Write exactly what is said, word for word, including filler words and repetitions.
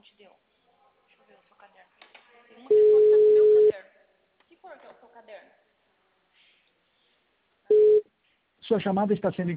te deu? Deixa eu ver o seu caderno. Tem uma pessoa que tá com o meu caderno. Que cor que é o seu caderno? Sua chamada está sendo